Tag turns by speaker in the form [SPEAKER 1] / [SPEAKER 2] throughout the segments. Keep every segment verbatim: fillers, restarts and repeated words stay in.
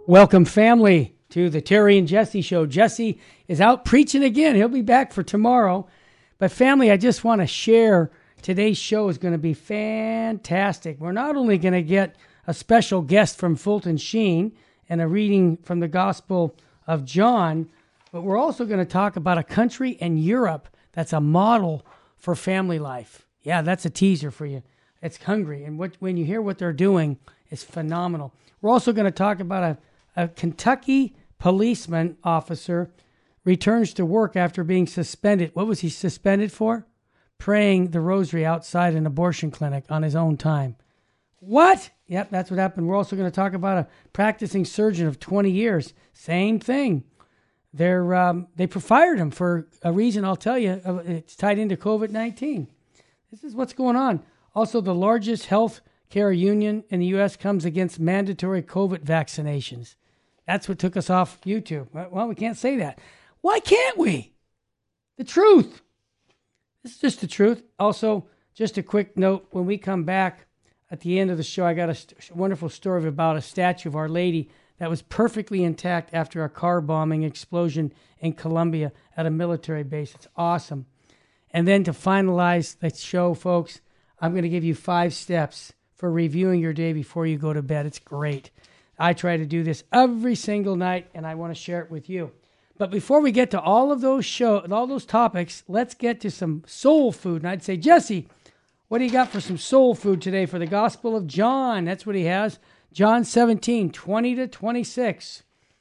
[SPEAKER 1] Welcome, family, to the Terry and Jesse Show. Jesse is out preaching again. He'll be back for tomorrow. But, family, I just want to share today's show is going to be fantastic. We're not only going to get a special guest from Fulton Sheen and a reading from the Gospel of John, but we're also going to talk about a country in Europe that's a model for family life. Yeah, that's a teaser for you. It's Hungary, and what, when you hear what they're doing, it's phenomenal. We're also going to talk about a A Kentucky policeman officer returns to work after being suspended. What was he suspended for? Praying the rosary outside an abortion clinic on his own time. What? Yep, that's what happened. We're also going to talk about a practicing surgeon of twenty years. Same thing. They're um, they fired him for a reason I'll tell you. It's tied into covid nineteen. This is what's going on. Also, the largest health care union in the U S comes against mandatory COVID vaccinations. That's what took us off YouTube. Well, we can't say that. Why can't we? The truth. This is just the truth. Also, just a quick note. When we come back at the end of the show, I got a st- wonderful story about a statue of Our Lady that was perfectly intact after a car bombing explosion in Colombia at a military base. It's awesome. And then to finalize the show, folks, I'm going to give you five steps for reviewing your day before you go to bed. It's great. I try to do this every single night, and I want to share it with you. But before we get to all of those show, all those topics, let's get to some soul food. And I'd say, Jesse, what do you got for some soul food today for the Gospel of John? That's what he has. John seventeen, twenty to twenty-six.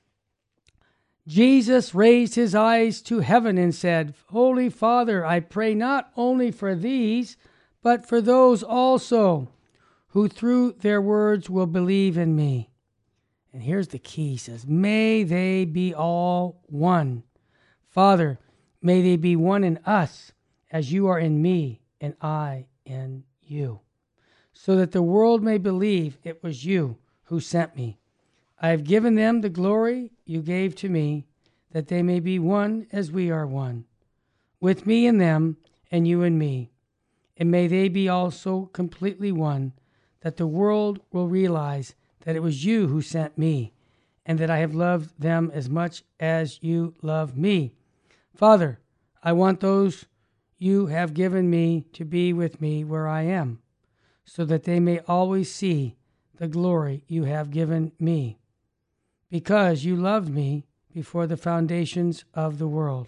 [SPEAKER 1] Jesus raised his eyes to heaven and said, Holy Father, I pray not only for these, but for those also who through their words will believe in me. And here's the key. He says, may they be all one. Father, may they be one in us as you are in me and I in you, so that the world may believe it was you who sent me. I have given them the glory you gave to me, that they may be one as we are one, with me and them and you and me. And may they be also completely one, that the world will realize that it was you who sent me, and that I have loved them as much as you love me. Father, I want those you have given me to be with me where I am, so that they may always see the glory you have given me, because you loved me before the foundations of the world.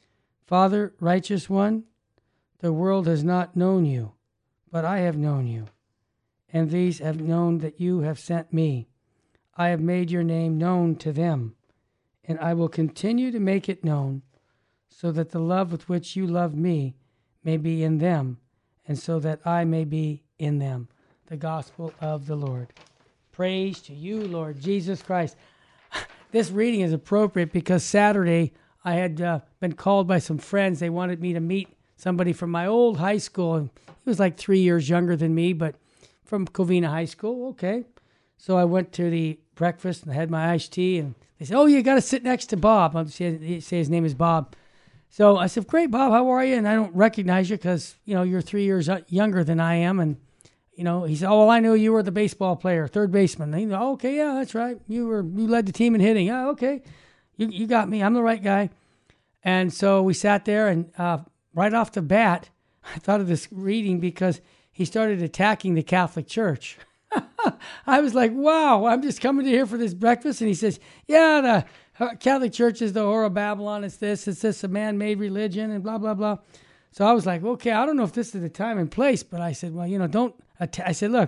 [SPEAKER 1] Father, righteous one, the world has not known you, but I have known you. And these have known that you have sent me. I have made your name known to them, and I will continue to make it known, so that the love with which you love me may be in them, and so that I may be in them. The Gospel of the Lord. Praise to you, Lord Jesus Christ. This reading is appropriate because Saturday I had uh, been called by some friends. They wanted me to meet somebody from my old high school. And he was like three years younger than me, but from Covina High School. Okay. So I went to the breakfast and had my iced tea, and they said, oh, you got to sit next to Bob. I'll say, say his name is Bob. So I said, great, Bob, how are you? And I don't recognize you because, you know, you're three years younger than I am. And, you know, he said, oh, well, I knew you were the baseball player, third baseman. And he said, oh, okay, yeah, that's right. You were, you led the team in hitting. Yeah, okay. You, you got me. I'm the right guy. And so we sat there, and uh, right off the bat, I thought of this reading because he started attacking the Catholic Church. I was like, wow, I'm just coming to here for this breakfast. And he says, yeah, the Catholic Church is the whore of Babylon. It's this, it's this, a man-made religion and blah, blah, blah. So I was like, okay, I don't know if this is the time and place, but I said, well, you know, don't attack. I said, look,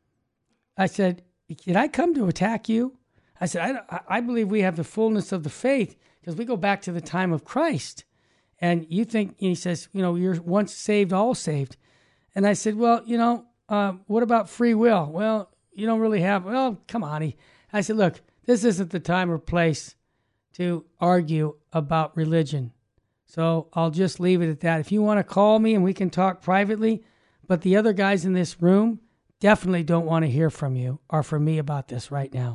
[SPEAKER 1] I said, did I come to attack you? I said, I, I believe we have the fullness of the faith because we go back to the time of Christ. And you think, and he says, you know, you're once saved, all saved. And I said, well, you know, uh, what about free will? Well, you don't really have, well, come on. He, I said, look, this isn't the time or place to argue about religion. So I'll just leave it at that. If you want to call me and we can talk privately, but the other guys in this room definitely don't want to hear from you or from me about this right now.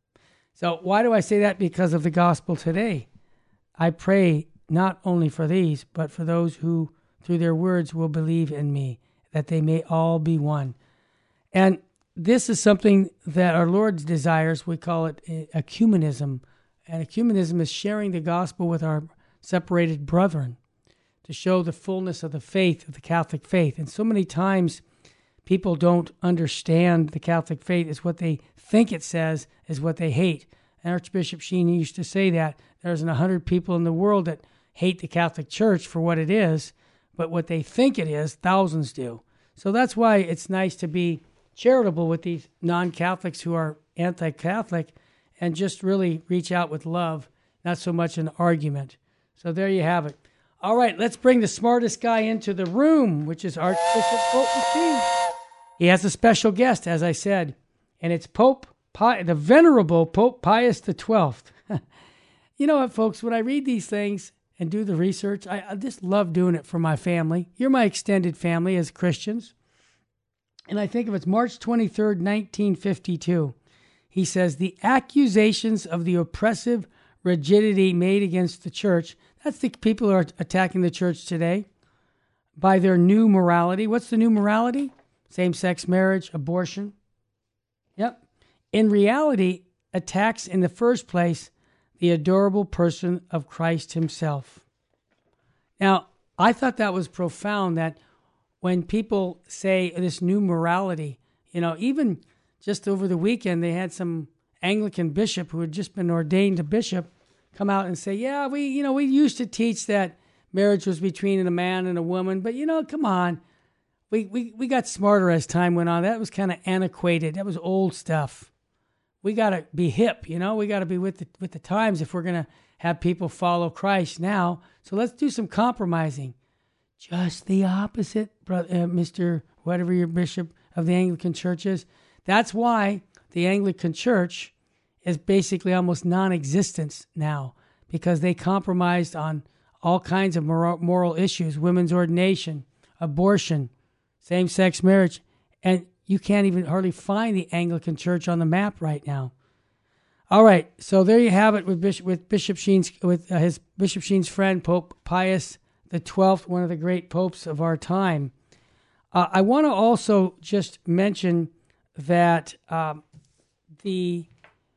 [SPEAKER 1] So why do I say that? Because of the gospel today. I pray not only for these, but for those who through their words will believe in me, that they may all be one. And this is something that our Lord desires. We call it ecumenism. And ecumenism is sharing the gospel with our separated brethren to show the fullness of the faith, of the Catholic faith. And so many times people don't understand the Catholic faith is what they think it says is what they hate. And Archbishop Sheen used to say that there's a hundred people in the world that hate the Catholic Church for what it is, but what they think it is, thousands do. So that's why it's nice to be charitable with these non-Catholics who are anti-Catholic and just really reach out with love, not so much an argument. So there you have it. All right, let's bring the smartest guy into the room, which is Archbishop Fulton Sheen. He has a special guest, as I said, and it's Pope Pi- the Venerable Pope Pius the twelfth. You know what, folks, when I read these things and do the research, I, I just love doing it for my family. You're my extended family as Christians. And I think of it's March twenty-third, nineteen fifty-two. He says, the accusations of the oppressive rigidity made against the church, that's the people who are attacking the church today, by their new morality. What's the new morality? Same-sex marriage, abortion. Yep. In reality, attacks in the first place the adorable person of Christ himself. Now, I thought that was profound, that when people say this new morality, you know, even just over the weekend, they had some Anglican bishop who had just been ordained a bishop come out and say, yeah, we, you know, we used to teach that marriage was between a man and a woman, but, you know, come on. We, we, we got smarter as time went on. That was kind of antiquated. That was old stuff. We got to be hip, you know. We got to be with the, with the times if we're going to have people follow Christ now. So let's do some compromising. Just the opposite, brother, uh, Mister whatever your bishop of the Anglican Church is. That's why the Anglican Church is basically almost non-existent now, because they compromised on all kinds of moral, moral issues, women's ordination, abortion, same-sex marriage, and you can't even hardly find the Anglican Church on the map right now. All right, so there you have it with Bishop, with Bishop Sheen's with uh, his Bishop Sheen's friend Pope Pius the twelfth, one of the great popes of our time. Uh, I want to also just mention that um, the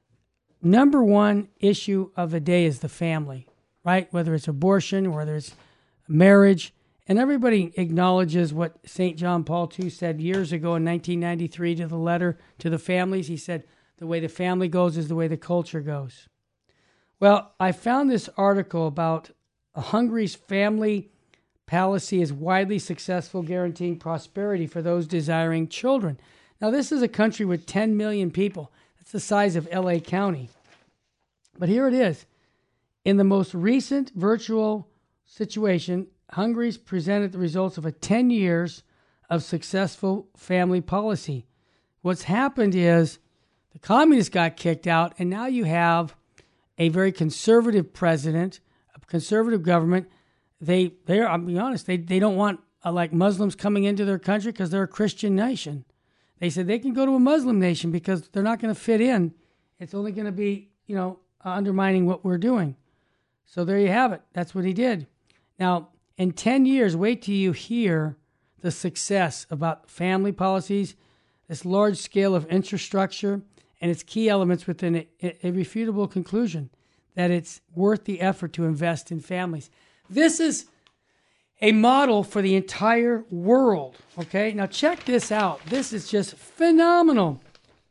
[SPEAKER 1] number one issue of the day is the family, right? Whether it's abortion, whether it's marriage. And everybody acknowledges what Saint John Paul the Second said years ago in nineteen ninety-three to the letter to the families. He said, the way the family goes is the way the culture goes. Well, I found this article about Hungary's family policy is widely successful, guaranteeing prosperity for those desiring children. Now, this is a country with ten million people. That's the size of L A County. But here it is. In the most recent virtual situation, Hungary's presented the results of a ten years of successful family policy. What's happened is the communists got kicked out, and now you have a very conservative president, a conservative government. They, they're, I'll be honest, they, they don't want uh, like Muslims coming into their country because they're a Christian nation. They said they can go to a Muslim nation because they're not going to fit in. It's only going to be, you know, undermining what we're doing. So there you have it. That's what he did. Now, in ten years, wait till you hear the success about family policies, this large scale of infrastructure, and its key elements within a, a irrefutable conclusion that it's worth the effort to invest in families. This is a model for the entire world, okay? Now check this out. This is just phenomenal.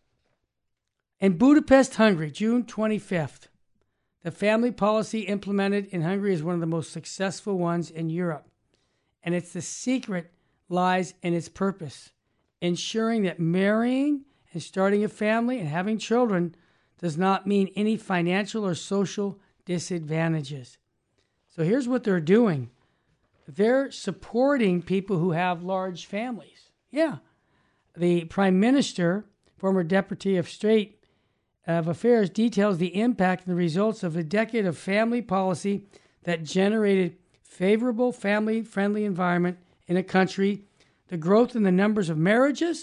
[SPEAKER 1] In Budapest, Hungary, June twenty-fifth, the family policy implemented in Hungary is one of the most successful ones in Europe. And it's the secret lies in its purpose, ensuring that marrying and starting a family and having children does not mean any financial or social disadvantages. So here's what they're doing. They're supporting people who have large families. Yeah. The Prime Minister, former Deputy of State of Affairs, details the impact and the results of a decade of family policy that generated favorable family-friendly environment in a country, the growth in the numbers of marriages,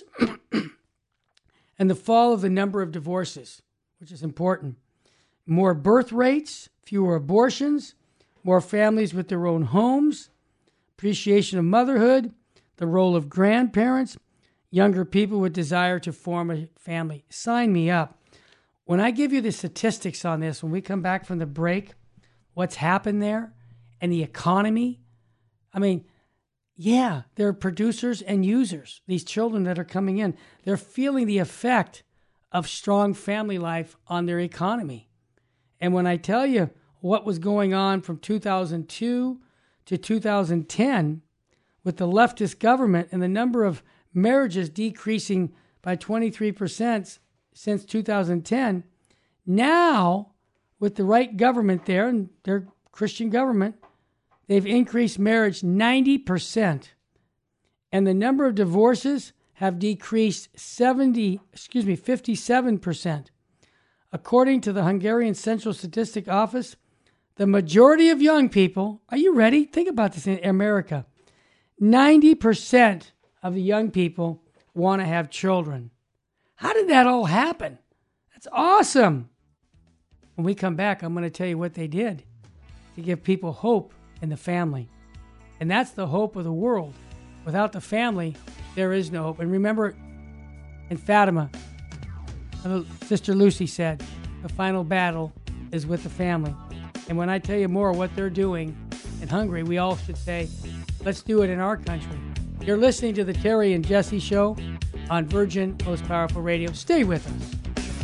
[SPEAKER 1] and the fall of the number of divorces, which is important. More birth rates, fewer abortions, more families with their own homes, appreciation of motherhood, the role of grandparents, younger people with desire to form a family. Sign me up. When I give you the statistics on this, when we come back from the break, what's happened there and the economy, I mean, yeah, they're producers and users, these children that are coming in. They're feeling the effect of strong family life on their economy. And when I tell you what was going on from two thousand two to two thousand ten with the leftist government and the number of marriages decreasing by twenty-three percent since two thousand ten, now with the right government there, and their Christian government, they've increased marriage ninety percent. And the number of divorces have decreased seventy, excuse me, fifty-seven percent. According to the Hungarian Central Statistic Office, the majority of young people, are you ready? Think about this in America. ninety percent of the young people want to have children. How did that all happen? That's awesome. When we come back, I'm going to tell you what they did to give people hope in the family. And that's the hope of the world. Without the family, there is no hope. And remember, in Fatima, Sister Lucy said, the final battle is with the family. And when I tell you more of what they're doing in Hungary, we all should say, let's do it in our country. You're listening to the Terry and Jesse Show on Virgin Most Powerful Radio. Stay with us.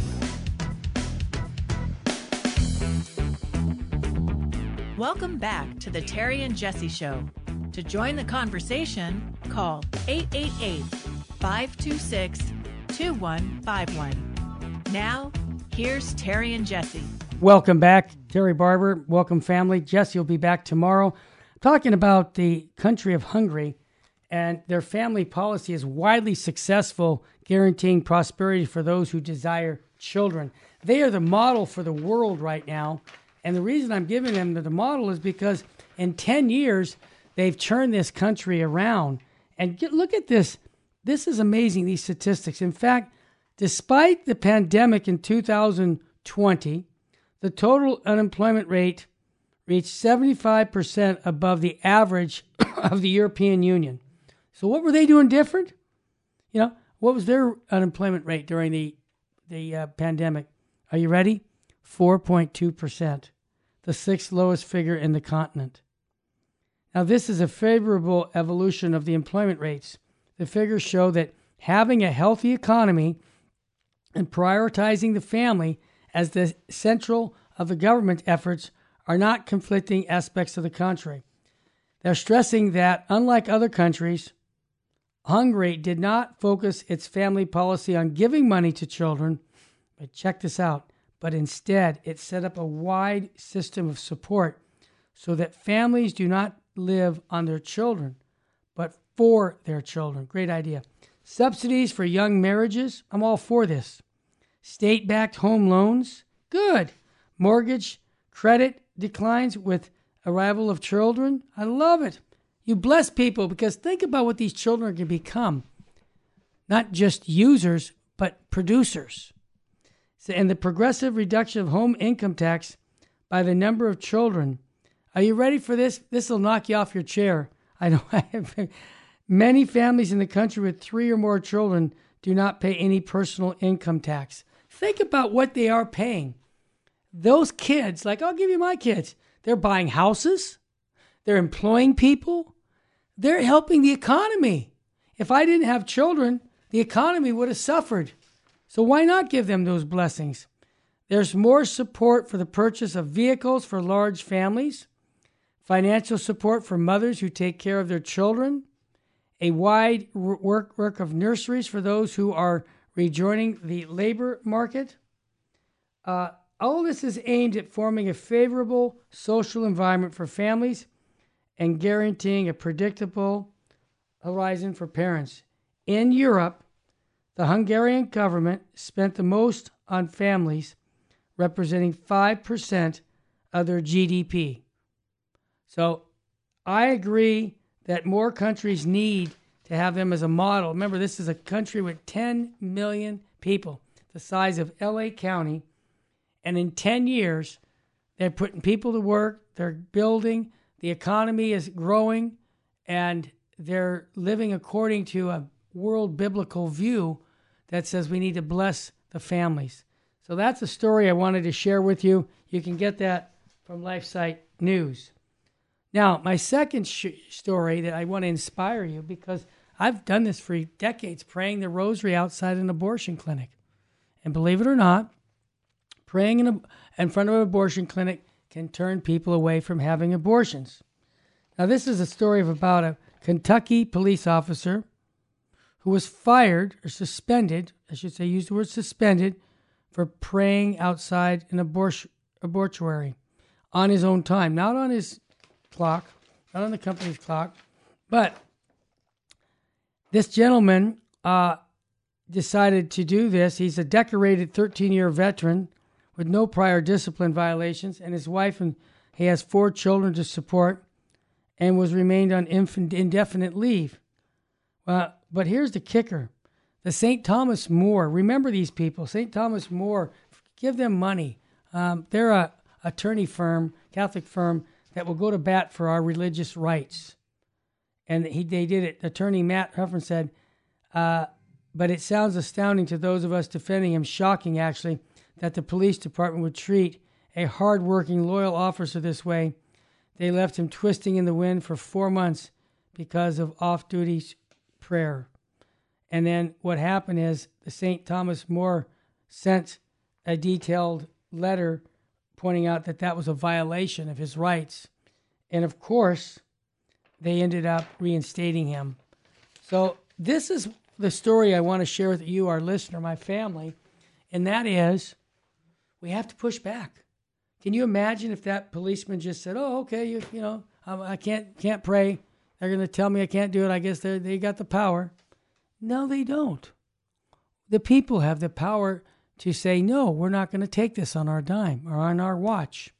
[SPEAKER 2] Welcome back to the Terry and Jesse Show. To join the conversation, call eight eight eight, five two six, two one five one. Now, here's Terry and Jesse.
[SPEAKER 1] Welcome back, Terry Barber. Welcome, family. Jesse will be back tomorrow talking about the country of Hungary, and their family policy is widely successful, guaranteeing prosperity for those who desire children. They are the model for the world right now, and the reason I'm giving them the model is because in ten years, they've turned this country around. And get, look at this. This is amazing, these statistics. In fact, despite the pandemic in two thousand twenty, the total unemployment rate reached seventy-five percent above the average of the European Union. So what were they doing different? You know, what was their unemployment rate during the, the uh, pandemic? Are you ready? four point two percent, the sixth lowest figure in the continent. Now, this is a favorable evolution of the employment rates. The figures show that having a healthy economy and prioritizing the family as the central of the government efforts are not conflicting aspects of the country. They're stressing that, unlike other countries, Hungary did not focus its family policy on giving money to children, but check this out, but instead it set up a wide system of support so that families do not live on their children, but for their children. Great idea. Subsidies for young marriages. I'm all for this. State-backed home loans. Good. Mortgage credit declines with arrival of children. I love it. You bless people because think about what these children can become. Not just users, but producers. So, and the progressive reduction of home income tax by the number of children. Are you ready for this? This will knock you off your chair. I know I have many families in the country with three or more children do not pay any personal income tax. Think about what they are paying. Those kids, like I'll give you my kids, they're buying houses, they're employing people, they're helping the economy. If I didn't have children, the economy would have suffered. So why not give them those blessings? There's more support for the purchase of vehicles for large families, financial support for mothers who take care of their children, a wide work, work of nurseries for those who are rejoining the labor market. Uh, all this is aimed at forming a favorable social environment for families and guaranteeing a predictable horizon for parents. In Europe, the Hungarian government spent the most on families, representing five percent of their G D P. So I agree that more countries need to have them as a model. Remember, this is a country with ten million people, the size of L A County. And in ten years, they're putting people to work, they're building, the economy is growing, and they're living according to a world biblical view that says we need to bless the families. So that's a story I wanted to share with you. You can get that from LifeSite News. Now, my second sh- story that I want to inspire you, because I've done this for decades, praying the rosary outside an abortion clinic. And believe it or not, praying in, a, in front of an abortion clinic can turn people away from having abortions. Now, this is a story of about a Kentucky police officer who was fired or suspended, I should say, use the word suspended, for praying outside an abort- abortuary on his own time, not on his clock, not on the company's clock, but this gentleman uh, decided to do this. He's a decorated thirteen-year veteran with no prior discipline violations, and his wife, and he has four children to support, and was remained on infin- indefinite leave. Uh, but here's the kicker. The Saint Thomas More, remember these people, Saint Thomas More, give them money. Um, they're a attorney firm, Catholic firm, that will go to bat for our religious rights. And he, they did it. Attorney Matt Huffman said, uh, but it sounds astounding to those of us defending him, shocking actually, that the police department would treat a hard-working, loyal officer this way. They left him twisting in the wind for four months because of off-duty prayer. And then what happened is the Saint Thomas More sent a detailed letter pointing out that that was a violation of his rights. And of course, they ended up reinstating him. So this is the story I want to share with you, our listener, my family, and that is we have to push back. Can you imagine if that policeman just said, oh, okay, you, you know, I can't can't pray. They're going to tell me I can't do it. I guess they they got the power. No, they don't. The people have the power to say, no, we're not going to take this on our dime or on our watch.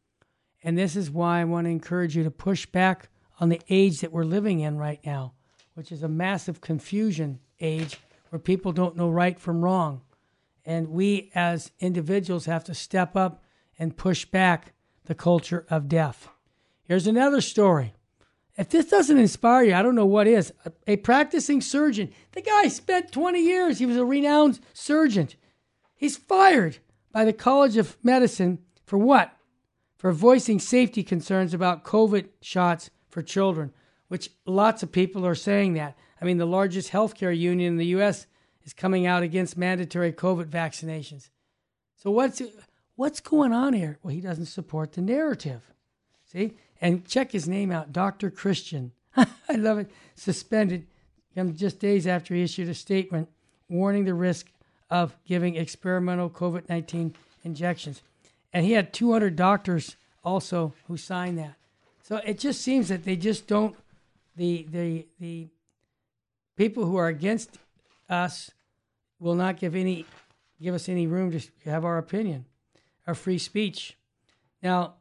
[SPEAKER 1] And this is why I want to encourage you to push back on the age that we're living in right now, which is a massive confusion age where people don't know right from wrong. And we as individuals have to step up and push back the culture of death. Here's another story. If this doesn't inspire you, I don't know what is. A, a practicing surgeon. The guy spent twenty years. He was a renowned surgeon. He's fired by the College of Medicine for what? For voicing safety concerns about COVID shots for children, which lots of people are saying that. I mean, the largest healthcare union in the U S is coming out against mandatory COVID vaccinations. So what's what's going on here? Well, he doesn't support the narrative. See? And check his name out, Doctor Christian. I love it. Suspended just days after he issued a statement warning the risk of giving experimental COVID nineteen injections. And he had two hundred doctors also who signed that. So it just seems that they just don't, the the the people who are against us will not give any give us any room to have our opinion, our free speech. Now,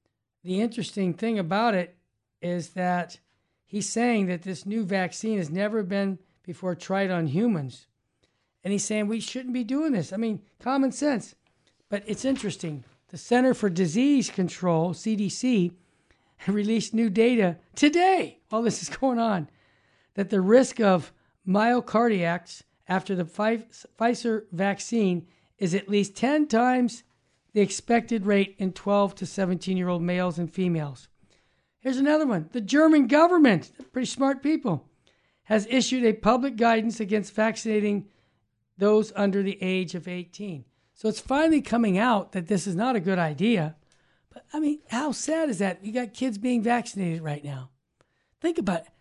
[SPEAKER 1] the interesting thing about it is that he's saying that this new vaccine has never been before tried on humans. And he's saying we shouldn't be doing this. I mean, common sense. But it's interesting. The Center for Disease Control, C D C, released new data today, while this is going on, that the risk of myocardiacs after the Pfizer vaccine is at least ten times the expected rate in twelve to seventeen-year-old males and females. Here's another one. The German government, pretty smart people, has issued a public guidance against vaccinating those under the age of eighteen. So it's finally coming out that this is not a good idea. But, I mean, how sad is that? You got kids being vaccinated right now. Think about it.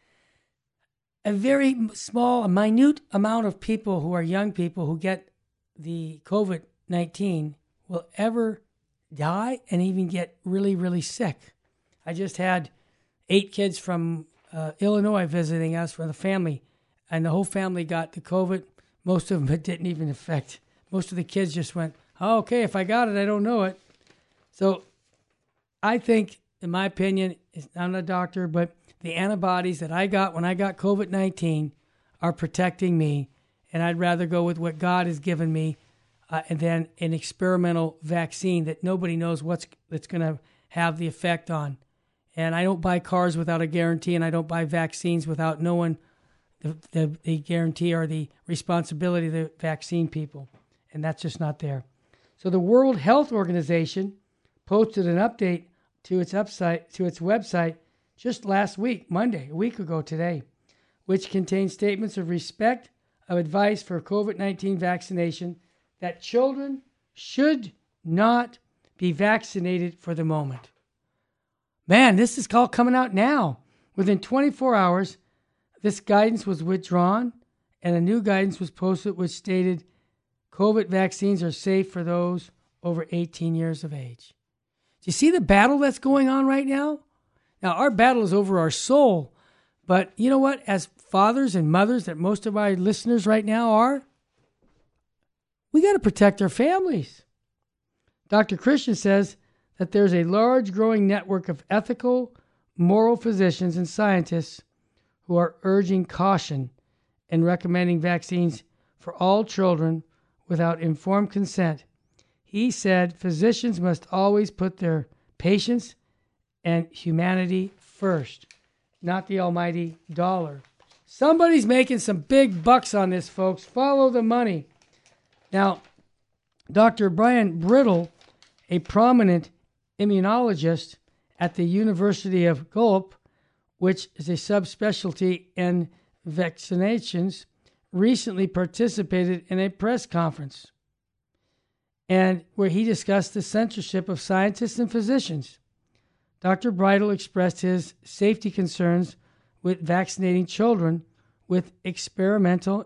[SPEAKER 1] A very small, a minute amount of people who are young people who get the COVID nineteen will ever die and even get really, really sick. I just had eight kids from uh, Illinois visiting us from the family, and the whole family got the COVID. Most of them it didn't even affect. Most of the kids just went, oh, okay, if I got it, I don't know it. So I think, in my opinion, I'm not a doctor, but the antibodies that I got when I got COVID nineteen are protecting me, and I'd rather go with what God has given me uh, and then an experimental vaccine that nobody knows what's that's going to have the effect on. And I don't buy cars without a guarantee, and I don't buy vaccines without knowing the, the, the guarantee or the responsibility of the vaccine people. And that's just not there. So the World Health Organization posted an update to its upsite, to its website just last week, Monday, a week ago today, which contains statements of respect, of advice for COVID nineteen vaccination, that children should not be vaccinated for the moment. Man, this is all coming out now. Within twenty-four hours, this guidance was withdrawn, and a new guidance was posted which stated COVID vaccines are safe for those over eighteen years of age. Do you see the battle that's going on right now? Now, our battle is over our soul, but you know what? As fathers and mothers that most of our listeners right now are, we got to protect our families. Doctor Christian says that there's a large growing network of ethical, moral physicians and scientists who are urging caution and recommending vaccines for all children without informed consent. He said physicians must always put their patients and humanity first, not the almighty dollar. Somebody's making some big bucks on this, folks. Follow the money. Now, Doctor Brian Brittle, a prominent immunologist at the University of Guelph, which is a subspecialty in vaccinations, recently participated in a press conference and where he discussed the censorship of scientists and physicians. Doctor Brittle expressed his safety concerns with vaccinating children with experimental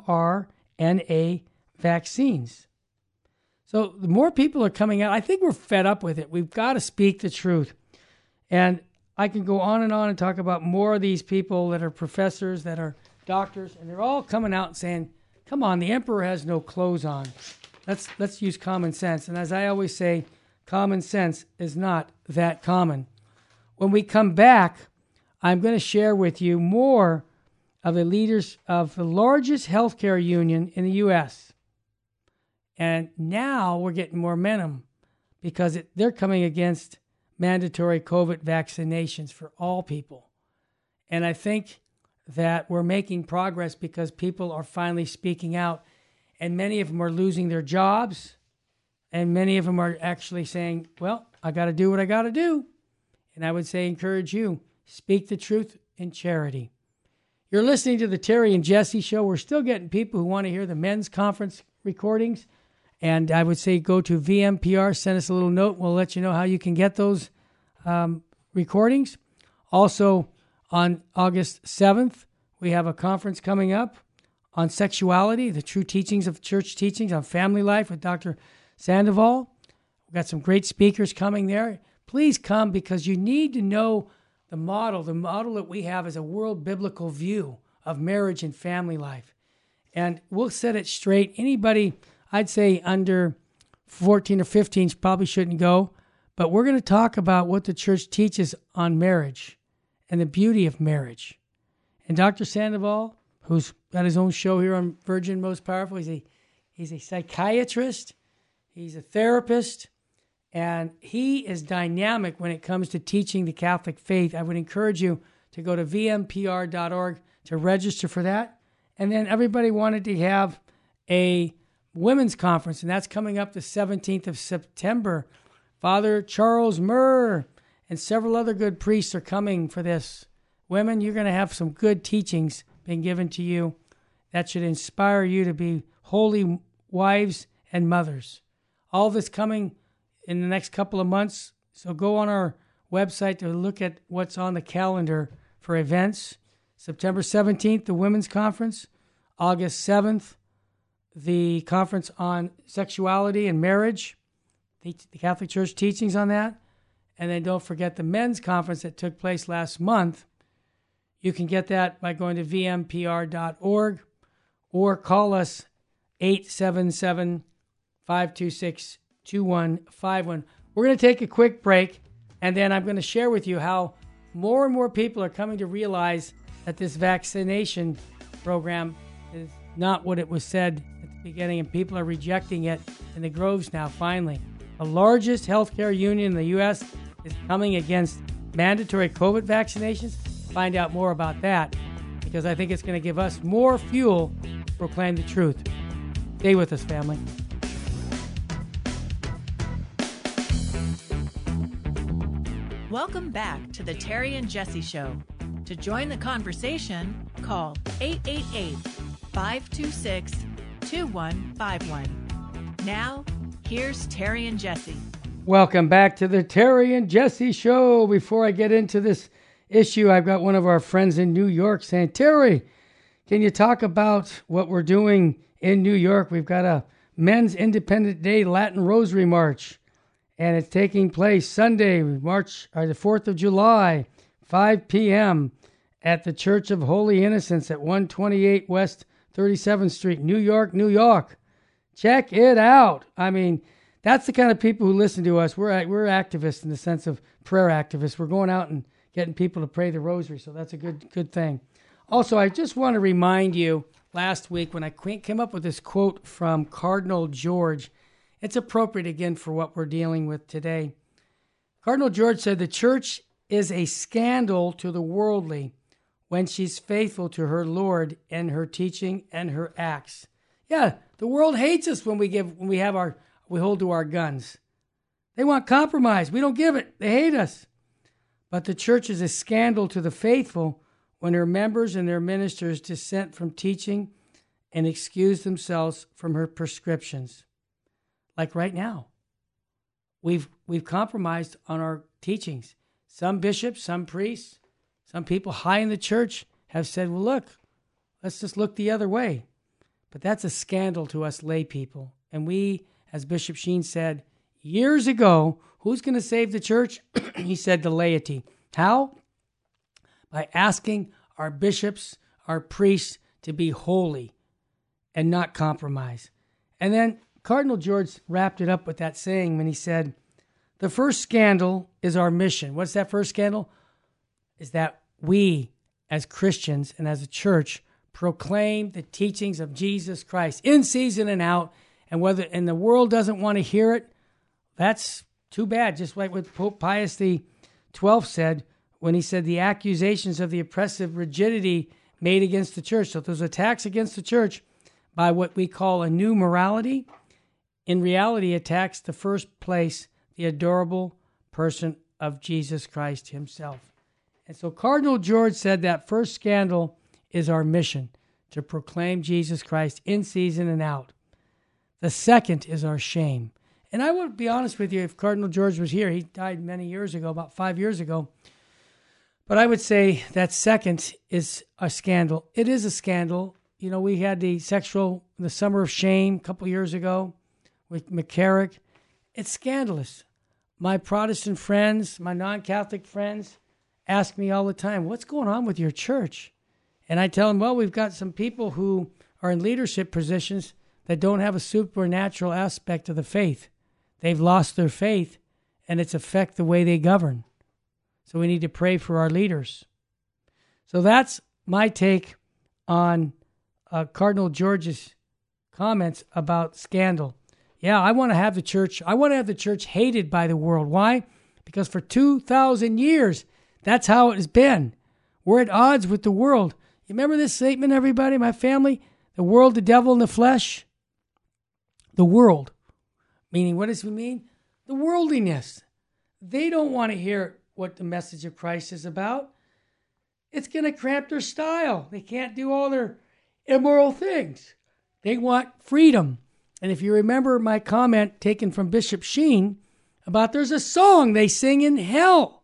[SPEAKER 1] mRNA vaccines. So the more people are coming out, I think we're fed up with it. We've got to speak the truth. And I can go on and on and talk about more of these people that are professors, that are doctors, and they're all coming out and saying, come on, the emperor has no clothes on. Let's let's use common sense. And as I always say, common sense is not that common. When we come back, I'm going to share with you more of the leaders of the largest healthcare union in the U S. And now we're getting more momentum because it, they're coming against mandatory COVID vaccinations for all people. And I think that we're making progress because people are finally speaking out, and many of them are losing their jobs, and many of them are actually saying, well, I got to do what I got to do. And I would say, encourage you, speak the truth in charity. You're listening to the Terry and Jesse Show. We're still getting people who want to hear the men's conference recordings. And I would say go to V M P R, send us a little note. We'll let you know how you can get those um, recordings. Also, on August seventh, we have a conference coming up on sexuality, the true teachings of church teachings on family life with Doctor Sandoval. We've got some great speakers coming there. Please come because you need to know the model. The model that we have is a world biblical view of marriage and family life. And we'll set it straight. Anybody, I'd say under fourteen or fifteen probably shouldn't go, but we're going to talk about what the church teaches on marriage and the beauty of marriage. And Doctor Sandoval, who's got his own show here on Virgin Most Powerful, he's a, he's a psychiatrist, he's a therapist, and he is dynamic when it comes to teaching the Catholic faith. I would encourage you to go to V M P R dot org to register for that. And then everybody wanted to have a women's conference, and that's coming up the seventeenth of September. Father Charles Murr and several other good priests are coming for this. Women, you're going to have some good teachings being given to you that should inspire you to be holy wives and mothers. All this coming in the next couple of months. So go on our website to look at what's on the calendar for events. September seventeenth, the Women's Conference. August seventh, the conference on sexuality and marriage, the, the Catholic Church teachings on that. And then don't forget the men's conference that took place last month. You can get that by going to V M P R dot org or call us eight seven seven, five two six, two one five one. We're going to take a quick break, and then I'm going to share with you how more and more people are coming to realize that this vaccination program is not what it was said at the beginning, and people are rejecting it in the groves now, finally. The largest healthcare union in the U S is coming against mandatory COVID vaccinations. Find out more about that. because I think it's going to give us more fuel to proclaim the truth. Stay with us, family.
[SPEAKER 2] Welcome back to the Terry and Jesse Show. To join the conversation, call eight eight eight, five two six, two one five one. Now, here's Terry and Jesse.
[SPEAKER 1] Welcome back to the Terry and Jesse Show. Before I get into this issue, I've got one of our friends in New York saying, Terry, can you talk about what we're doing in New York? We've got a Men's Independent Day Latin Rosary March, and it's taking place Sunday, March or the fourth of July, five p.m. at the Church of Holy Innocents at one twenty-eight West thirty-seventh Street, New York, New York. Check it out. I mean, that's the kind of people who listen to us. We're we're activists in the sense of prayer activists. We're going out and getting people to pray the rosary, so that's a good good thing. Also, I just want to remind you, last week when I came up with this quote from Cardinal George, it's appropriate again for what we're dealing with today. Cardinal George said, the church is a scandal to the worldly when she's faithful to her Lord in her teaching and her acts. Yeah, the world hates us when we give when we have our we hold to our guns. They want compromise. We don't give it. They hate us. But the church is a scandal to the faithful when her members and their ministers dissent from teaching and excuse themselves from her prescriptions. Like right now, we've we've compromised on our teachings. Some bishops, some priests, some people high in the church have said, well, look, let's just look the other way. But that's a scandal to us lay people. And we, as Bishop Sheen said years ago, who's going to save the church? He said the laity. How? By asking our bishops, our priests to be holy and not compromise. And then Cardinal George wrapped it up with that saying when he said, the first scandal is our mission. What's that first scandal? Is that we, as Christians and as a church, proclaim the teachings of Jesus Christ in season and out. And whether and the world doesn't want to hear it, that's too bad. Just like what Pope Pius the twelfth said when he said the accusations of the oppressive rigidity made against the church. So those attacks against the church by what we call a new morality, in reality attacks the first place the adorable person of Jesus Christ himself. And so Cardinal George said that first scandal is our mission, to proclaim Jesus Christ in season and out. The second is our shame. And I would be honest with you, if Cardinal George was here, he died many years ago, about five years ago. But I would say that second is a scandal. It is a scandal. You know, we had the sexual, the Summer of Shame a couple years ago with McCarrick. It's scandalous. My Protestant friends, my non-Catholic friends ask me all the time, what's going on with your church? And I tell them, well, we've got some people who are in leadership positions that don't have a supernatural aspect of the faith. They've lost their faith, and it's affect the way they govern. So we need to pray for our leaders. So that's my take on uh, Cardinal George's comments about scandal. Yeah, I want to have the church, I want to have the church hated by the world. Why? Because for two thousand years, that's how it has been. We're at odds with the world. You remember this statement, everybody, my family? The world, the devil, and the flesh? The world. Meaning, what does it mean? The worldliness. They don't want to hear what the message of Christ is about. It's going to cramp their style. They can't do all their immoral things. They want freedom. And if you remember my comment taken from Bishop Sheen about there's a song they sing in hell.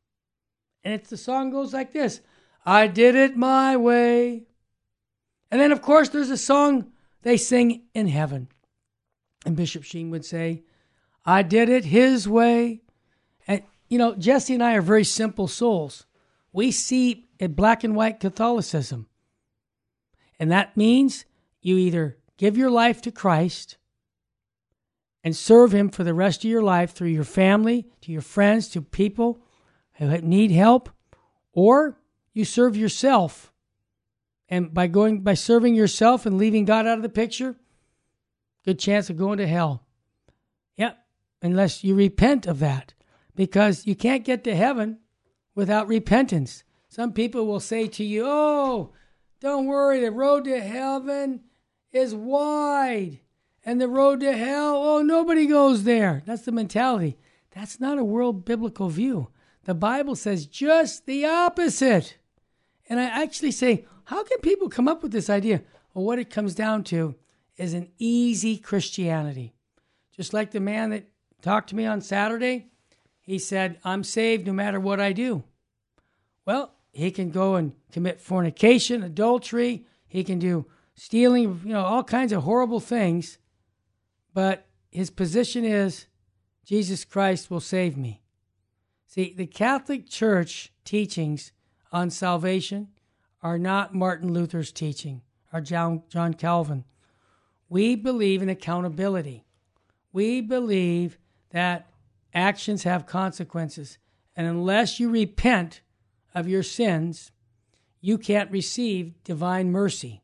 [SPEAKER 1] And it's the song goes like this. I did it my way. And then, of course, there's a song they sing in heaven. And Bishop Sheen would say, I did it his way. And, you know, Jesse and I are very simple souls. We see a black and white Catholicism. And that means you either give your life to Christ and serve him for the rest of your life through your family, to your friends, to people who need help, or you serve yourself. And by going by serving yourself and leaving God out of the picture, good chance of going to hell. Yep, unless you repent of that. Because you can't get to heaven without repentance. Some people will say to you, oh, don't worry, the road to heaven is wide. And the road to hell, oh, nobody goes there. That's the mentality. That's not a world biblical view. The Bible says just the opposite. And I actually say, how can people come up with this idea? Well, what it comes down to is an easy Christianity. Just like the man that talked to me on Saturday, he said, I'm saved no matter what I do. Well, he can go and commit fornication, adultery. He can do stealing, you know, all kinds of horrible things. But his position is, Jesus Christ will save me. See, the Catholic Church teachings on salvation are not Martin Luther's teaching or John, John Calvin. We believe in accountability. We believe that actions have consequences. And unless you repent of your sins, you can't receive divine mercy.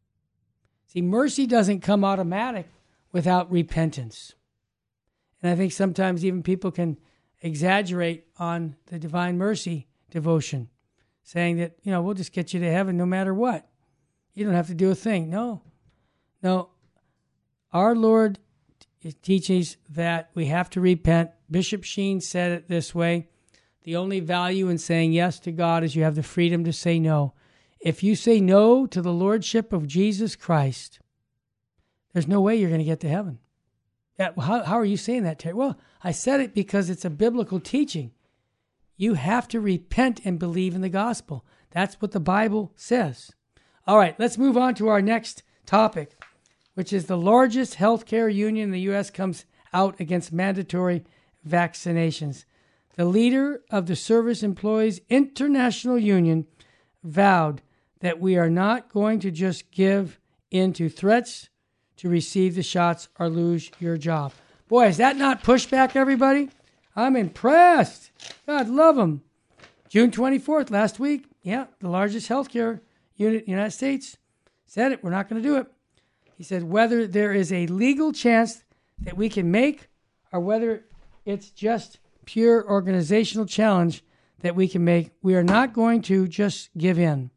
[SPEAKER 1] See, mercy doesn't come automatic without repentance. And I think sometimes even people can exaggerate on the divine mercy devotion, saying that, you know, we'll just get you to heaven no matter what. You don't have to do a thing. No. No. Our Lord teaches that we have to repent. Bishop Sheen said it this way: the only value in saying yes to God is you have the freedom to say no. If you say no to the Lordship of Jesus Christ, there's no way you're going to get to heaven. Yeah, how, how are you saying that, Terry? Well, I said it because it's a biblical teaching. You have to repent and believe in the gospel. That's what the Bible says. All right, let's move on to our next topic, which is the largest healthcare union in the U S comes out against mandatory vaccinations. The leader of the Service Employees International Union vowed that we are not going to just give in to threats to receive the shots or lose your job. Boy, is that not pushback, everybody? I'm impressed. God love them. June twenty-fourth, last week, yeah, the largest healthcare unit in the United States said it. We're not going to do it. He said whether there is a legal chance that we can make or whether it's just pure organizational challenge that we can make, we are not going to just give in.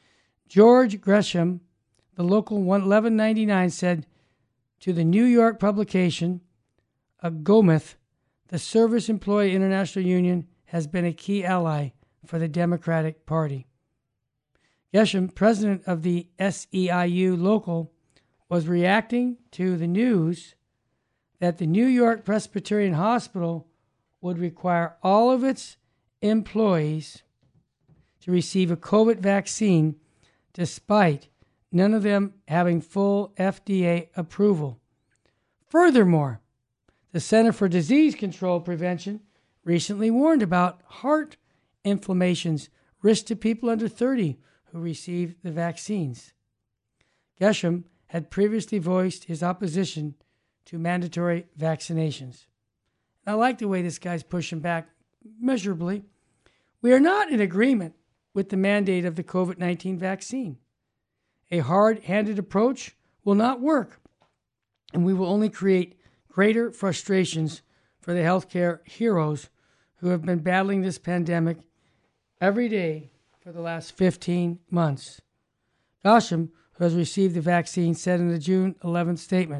[SPEAKER 1] George Gresham, the local eleven ninety-nine, said to the New York publication, a Gometh, the Service Employee International Union has been a key ally for the Democratic Party. Gresham, president of the S E I U local, was reacting to the news that the New York Presbyterian Hospital would require all of its employees to receive a COVID vaccine despite none of them having full F D A approval. Furthermore, the Center for Disease Control Prevention recently warned about heart inflammation's risk to people under thirty who receive the vaccines. Gresham had previously voiced his opposition to mandatory vaccinations. I like the way this guy's pushing back measurably. We are not in agreement with the mandate of the COVID nineteen vaccine. A hard-handed approach will not work, and we will only create greater frustrations for the healthcare heroes who have been battling this pandemic every day for the last fifteen months. Gresham, who has received the vaccine, said in the June eleventh statement,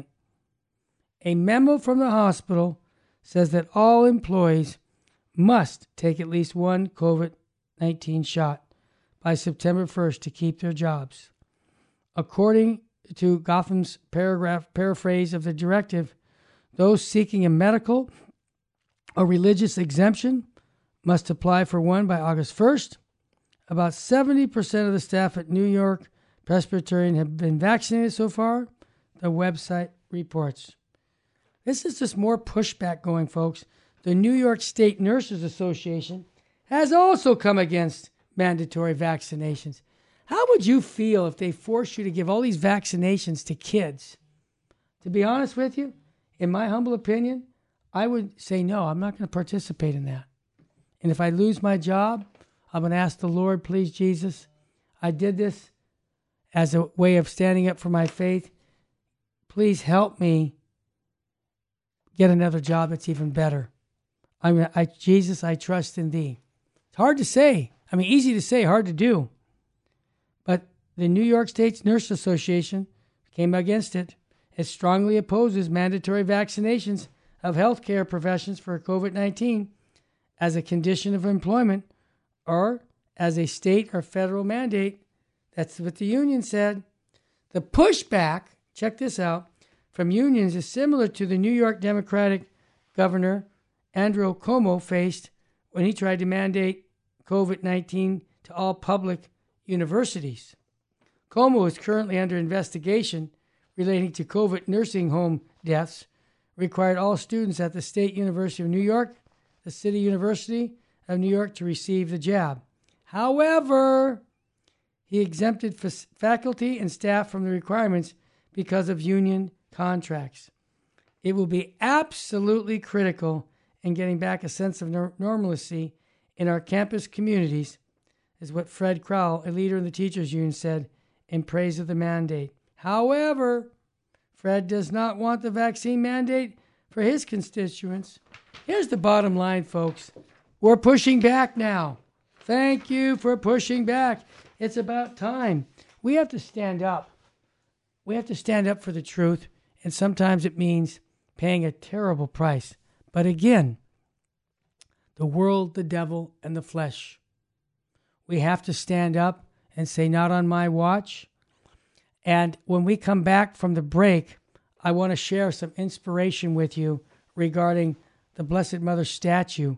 [SPEAKER 1] a memo from the hospital says that all employees must take at least one COVID nineteen shot by September first to keep their jobs. According to Gotham's paragraph paraphrase of the directive, those seeking a medical or religious exemption must apply for one by August first. About seventy percent of the staff at New York Presbyterian have been vaccinated so far, the website reports. This is just more pushback going, folks. The New York State Nurses Association has also come against mandatory vaccinations. How would you feel if they forced you to give all these vaccinations to kids? To be honest with you, in my humble opinion, I would say no, I'm not going to participate in that. And if I lose my job, I'm going to ask the Lord, please, Jesus, I did this as a way of standing up for my faith. Please help me get another job that's even better. I, I, Jesus, I trust in thee. It's hard to say. I mean, easy to say, hard to do. But The New York State Nurse Association came against it. It strongly opposes mandatory vaccinations of healthcare professions for COVID nineteen as a condition of employment or as a state or federal mandate. That's what the union said. The pushback, check this out, from unions is similar to the New York Democratic Governor Andrew Cuomo faced when he tried to mandate COVID nineteen to all public universities. Cuomo is currently under investigation relating to COVID nursing home deaths, required all students at the State University of New York, the City University of New York, to receive the jab. However, he exempted f- faculty and staff from the requirements because of union contracts. It will be absolutely critical in getting back a sense of nor- normalcy in our campus communities, is what Fred Crowell, a leader in the teachers union, said in praise of the mandate. However, Fred does not want the vaccine mandate for his constituents. Here's the bottom line, folks. We're pushing back now. Thank you for pushing back. It's about time. We have to stand up. We have to stand up for the truth, and sometimes it means paying a terrible price. But again, the world, the devil, and the flesh. We have to stand up and say, not on my watch. And when we come back from the break, I want to share some inspiration with you regarding the Blessed Mother statue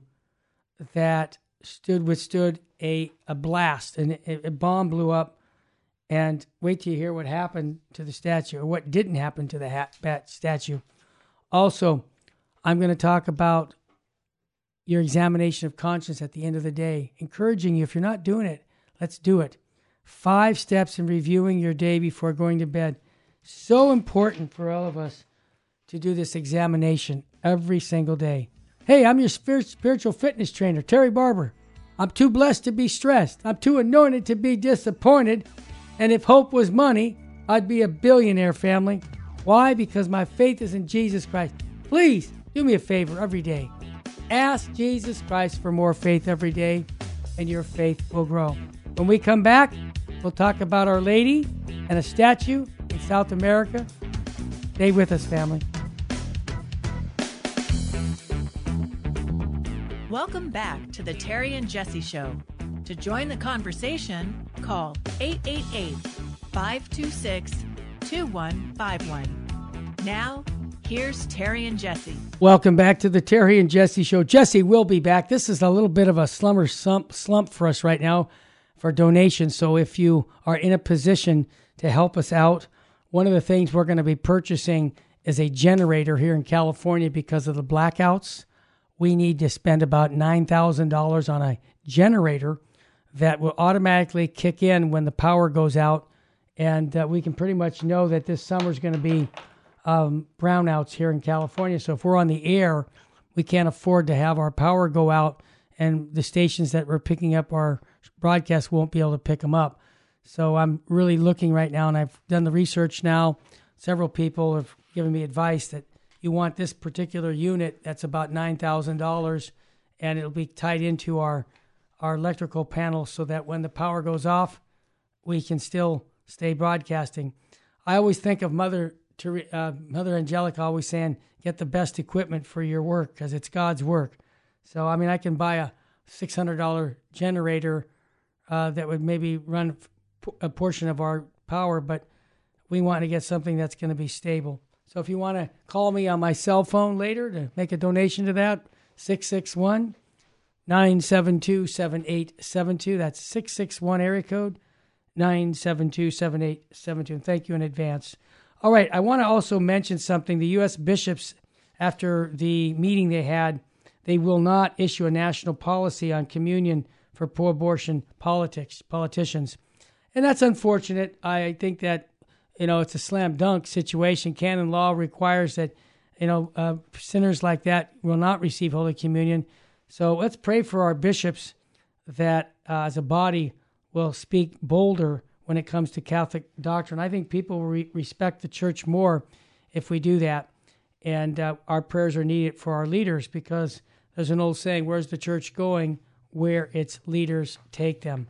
[SPEAKER 1] that stood withstood a, a blast, and a, a bomb blew up. And wait till you hear what happened to the statue, or what didn't happen to the hat, bat statue. Also, I'm going to talk about your examination of conscience at the end of the day, encouraging you, if you're not doing it, let's do it. Five steps in reviewing your day before going to bed. So important for all of us to do this examination every single day. Hey, I'm your spiritual fitness trainer, Terry Barber. I'm too blessed to be stressed. I'm too anointed to be disappointed. And if hope was money, I'd be a billionaire, family. Why? Because my faith is in Jesus Christ. Please do me a favor every day. Ask Jesus Christ for more faith every day, and your faith will grow. When we come back, we'll talk about Our Lady and a statue in South America. Stay with us, family.
[SPEAKER 2] Welcome back to the Terry and Jesse Show. To join the conversation, call eight eight eight, five two six, two one five one. Now, here's Terry and Jesse.
[SPEAKER 1] Welcome back to the Terry and Jesse Show. Jesse will be back. This is a little bit of a slumber slump, slump for us right now for donations. So if you are in a position to help us out, one of the things we're going to be purchasing is a generator here in California because of the blackouts. We need to spend about nine thousand dollars on a generator that will automatically kick in when the power goes out. And uh, we can pretty much know that this summer is going to be um, brownouts here in California. So if we're on the air, we can't afford to have our power go out, and the stations that we're picking up our broadcasts won't be able to pick them up. So I'm really looking right now, and I've done the research now. Several people have given me advice that you want this particular unit that's about nine thousand dollars, and it'll be tied into our, our electrical panel so that when the power goes off, we can still stay broadcasting. I always think of Mother uh, Mother Angelica always saying, get the best equipment for your work because it's God's work. So, I mean, I can buy a six hundred dollars generator uh, that would maybe run a portion of our power, but we want to get something that's going to be stable. So if you want to call me on my cell phone later to make a donation to that, six six one, nine seven two, seven eight seven two. That's six six one area code nine seven two, seven eight seven two. And thank you in advance. All right, I want to also mention something. The U S bishops, after the meeting they had, they will not issue a national policy on communion for pro-abortion politics, politicians. And that's unfortunate. I think that, you know, it's a slam dunk situation. Canon law requires that, you know, uh, sinners like that will not receive Holy Communion. So let's pray for our bishops that uh, as a body will speak bolder when it comes to Catholic doctrine. I think people will re- respect the church more if we do that. And uh, our prayers are needed for our leaders, because there's an old saying, where's the church going? Where its leaders take them.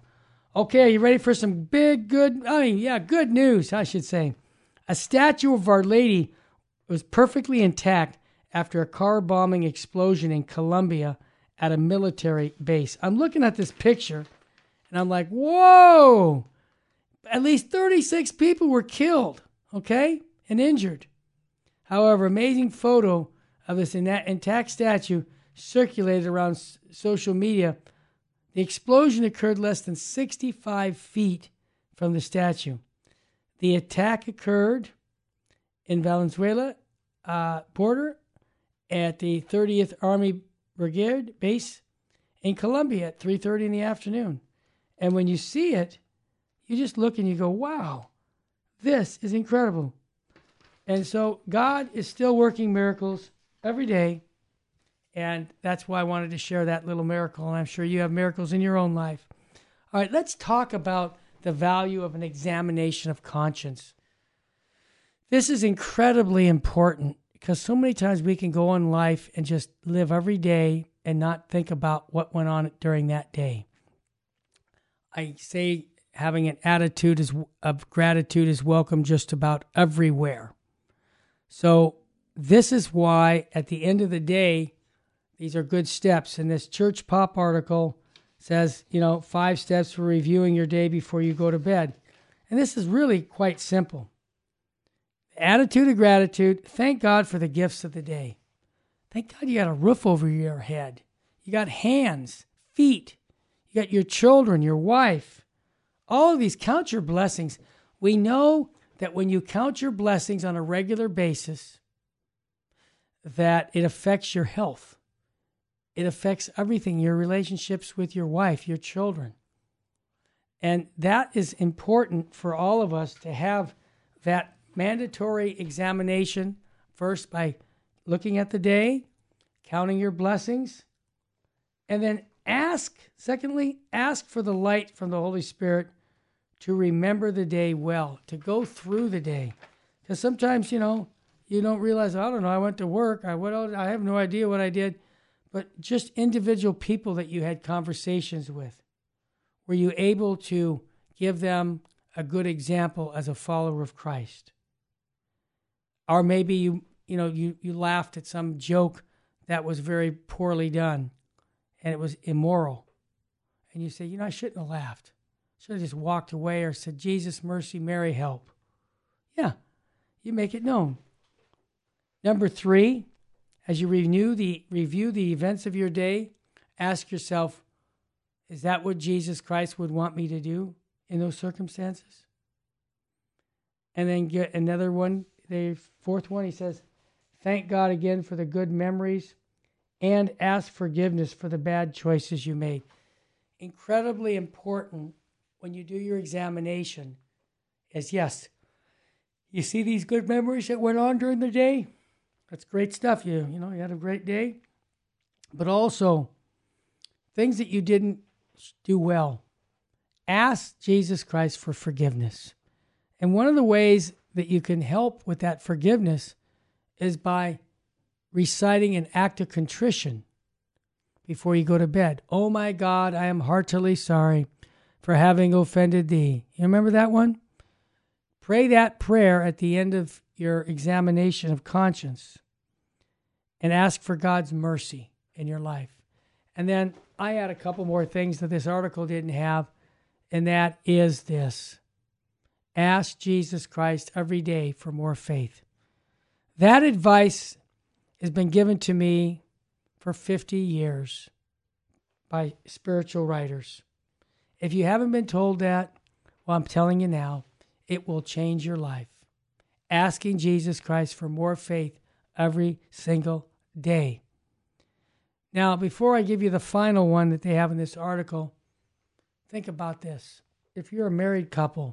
[SPEAKER 1] Okay, are you ready for some big, good, I mean, yeah, good news, I should say. A statue of Our Lady was perfectly intact after a car bombing explosion in Colombia at a military base. I'm looking at this picture, and I'm like, whoa! At least thirty-six people were killed, okay, and injured. However, amazing photo of this intact statue circulated around s- social media. The explosion occurred less than sixty-five feet from the statue. The attack occurred in Valenzuela uh, border at the thirtieth Army Brigade base in Colombia at three thirty in the afternoon. And when you see it, you just look and you go, wow, this is incredible. And so God is still working miracles every day. And that's why I wanted to share that little miracle. And I'm sure you have miracles in your own life. All right, let's talk about the value of an examination of conscience. This is incredibly important because so many times we can go on life and just live every day and not think about what went on during that day. I say having an attitude is, of gratitude is welcome just about everywhere. So this is why at the end of the day, these are good steps. And this Church Pop article says, you know, five steps for reviewing your day before you go to bed. And this is really quite simple. Attitude of gratitude. Thank God for the gifts of the day. Thank God you got a roof over your head. You got hands, feet. You got your children, your wife. All of these, count your blessings. We know that when you count your blessings on a regular basis, that it affects your health. It affects everything, your relationships with your wife, your children. And that is important for all of us to have that mandatory examination, first by looking at the day, counting your blessings, and then ask, secondly, ask for the light from the Holy Spirit to remember the day well, to go through the day. Because sometimes, you know, you don't realize, I don't know, I went to work, I went out, I have no idea what I did. But just individual people that you had conversations with, were you able to give them a good example as a follower of Christ? Or maybe you, you know, you, you laughed at some joke that was very poorly done and it was immoral. And you say, you know, I shouldn't have laughed. I should have just walked away or said, Jesus, mercy, Mary, help. Yeah, you make it known. Number three, as you review the, review the events of your day, ask yourself, is that what Jesus Christ would want me to do in those circumstances? And then get another one, the fourth one, he says, thank God again for the good memories and ask forgiveness for the bad choices you made. Incredibly important when you do your examination is, yes, you see these good memories that went on during the day? That's great stuff. You, you know, you had a great day. But also, things that you didn't do well. Ask Jesus Christ for forgiveness. And one of the ways that you can help with that forgiveness is by reciting an act of contrition before you go to bed. Oh my God, I am heartily sorry for having offended thee. You remember that one? Pray that prayer at the end of your examination of conscience and ask for God's mercy in your life. And then I add a couple more things that this article didn't have, and that is this. Ask Jesus Christ every day for more faith. That advice has been given to me for fifty years by spiritual writers. If you haven't been told that, well, I'm telling you now, it will change your life. Asking Jesus Christ for more faith every single day. Now, before I give you the final one that they have in this article, think about this. If you're a married couple,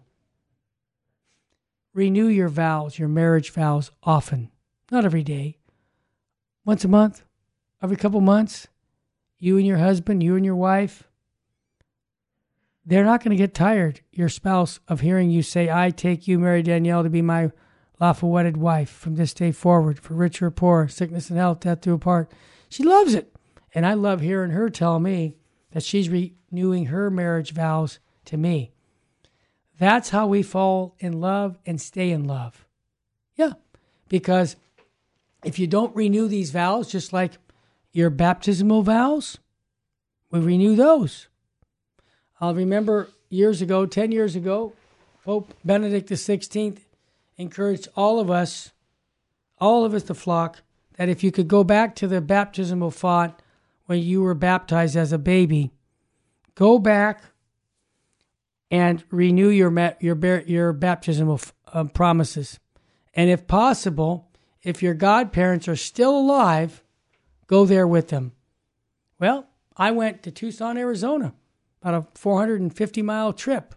[SPEAKER 1] renew your vows, your marriage vows often. Not every day. Once a month, every couple months, you and your husband, you and your wife, they're not going to get tired, your spouse, of hearing you say, I take you, Mary Danielle, to be my lawful wedded wife from this day forward, for richer or poor, sickness and health, death do apart. She loves it. And I love hearing her tell me that she's renewing her marriage vows to me. That's how we fall in love and stay in love. Yeah, because if you don't renew these vows, just like your baptismal vows, we renew those. I'll remember years ago, ten years ago, Pope Benedict the sixteenth encouraged all of us, all of us, the flock, that if you could go back to the baptismal font when you were baptized as a baby, go back and renew your your your baptismal uh, promises. And if possible, if your godparents are still alive, go there with them. Well, I went to Tucson, Arizona, about a four hundred fifty mile trip.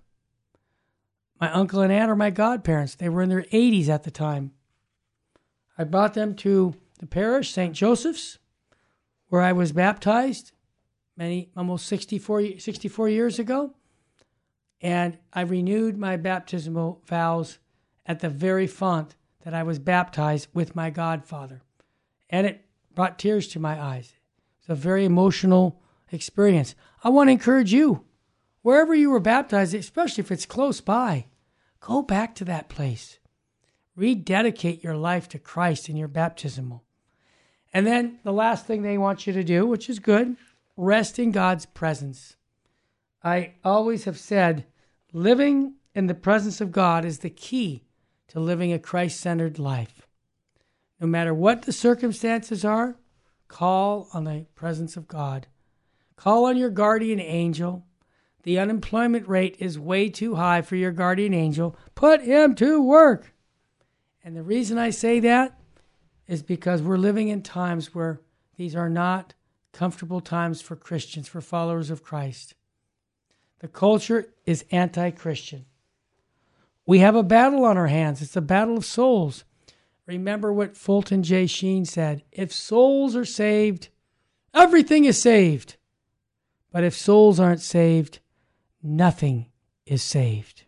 [SPEAKER 1] My uncle and aunt are my godparents. They were in their eighties at the time. I brought them to the parish, Saint Joseph's, where I was baptized many, almost sixty-four, sixty-four years ago. And I renewed my baptismal vows at the very font that I was baptized with my godfather. And it brought tears to my eyes. It's a very emotional experience. I want to encourage you, wherever you were baptized, especially if it's close by, go back to that place. Rededicate your life to Christ in your baptismal. And then the last thing they want you to do, which is good, rest in God's presence. I always have said, living in the presence of God is the key to living a Christ-centered life. No matter what the circumstances are, call on the presence of God. Call on your guardian angel. The unemployment rate is way too high for your guardian angel. Put him to work. And the reason I say that is because we're living in times where these are not comfortable times for Christians, for followers of Christ. The culture is anti-Christian. We have a battle on our hands. It's a battle of souls. Remember what Fulton J. Sheen said. If souls are saved, everything is saved. But if souls aren't saved, nothing is saved.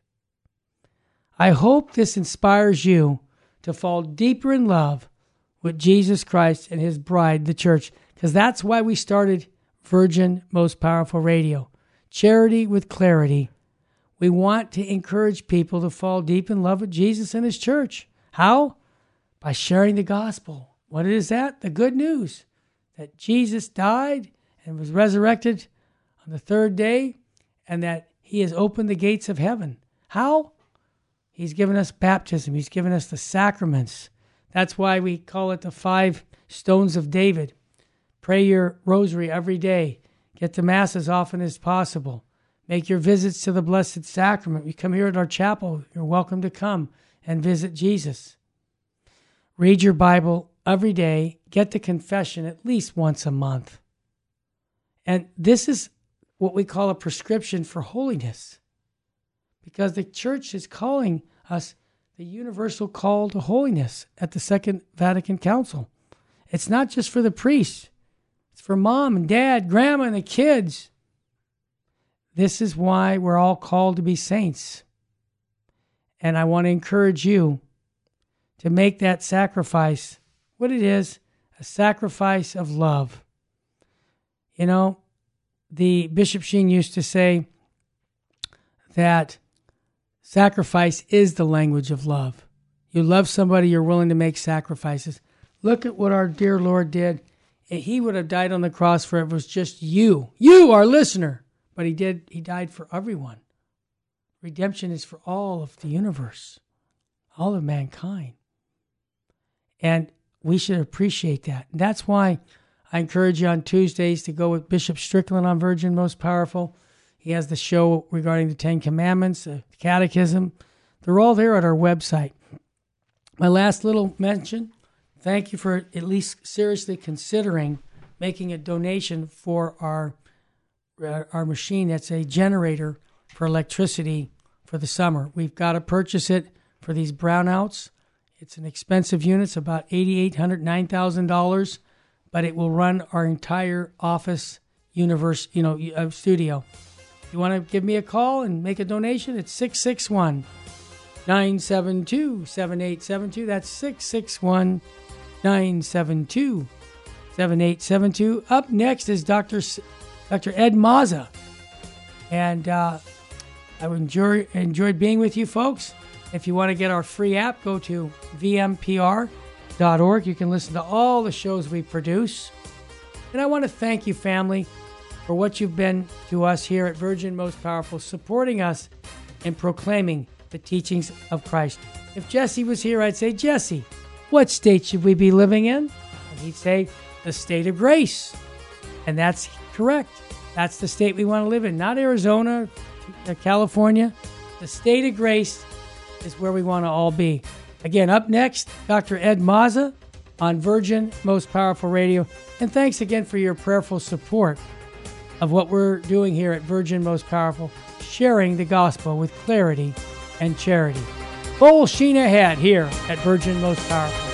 [SPEAKER 1] I hope this inspires you to fall deeper in love with Jesus Christ and his bride, the church, because that's why we started Virgin Most Powerful Radio. Charity with clarity. We want to encourage people to fall deep in love with Jesus and his church. How? By sharing the gospel. What is that? The good news that Jesus died and was resurrected on the third day, and that he has opened the gates of heaven. How? He's given us baptism. He's given us the sacraments. That's why we call it the five stones of David. Pray your rosary every day. Get to Mass as often as possible. Make your visits to the Blessed Sacrament. You come here at our chapel, you're welcome to come and visit Jesus. Read your Bible every day. Get to confession at least once a month. And this is what we call a prescription for holiness. Because the church is calling us the universal call to holiness at the Second Vatican Council. It's not just for the priests. It's for mom and dad, grandma, and the kids. This is why we're all called to be saints. And I want to encourage you to make that sacrifice what it is, a sacrifice of love. You know, the Bishop Sheen used to say that sacrifice is the language of love. You love somebody, you're willing to make sacrifices. Look at what our dear Lord did. He would have died on the cross for it was just you. You, our listener. But he did. He died for everyone. Redemption is for all of the universe, all of mankind. And we should appreciate that. And that's why I encourage you on Tuesdays to go with Bishop Strickland on Virgin Most Powerful. He has the show regarding the Ten Commandments, the Catechism. They're all there at our website. My last little mention, thank you for at least seriously considering making a donation for our our machine. That's a generator for electricity for the summer. We've got to purchase it for these brownouts. It's an expensive unit. It's about eight thousand eight hundred dollars, nine thousand dollars, but it will run our entire office universe, you know, uh, studio. If you want to give me a call and make a donation, it's six six one, nine seven two, seven eight seven two. That's six six one, nine seven two, seven eight seven two. Up next is Doctor S- Doctor Ed Mazza. And uh, I enjoy, enjoyed being with you folks. If you want to get our free app, go to v m p r dot org. You can listen to all the shows we produce. And I want to thank you, family, for what you've been to us here at Virgin Most Powerful, supporting us in proclaiming the teachings of Christ. If Jesse was here, I'd say, Jesse, what state should we be living in? And he'd say, the state of grace. And that's correct. That's the state we want to live in, not Arizona, California. The state of grace is where we want to all be. Again, up next, Doctor Ed Mazza on Virgin Most Powerful Radio. And thanks again for your prayerful support of what we're doing here at Virgin Most Powerful, sharing the gospel with clarity and charity. Full sheen ahead here at Virgin Most Powerful.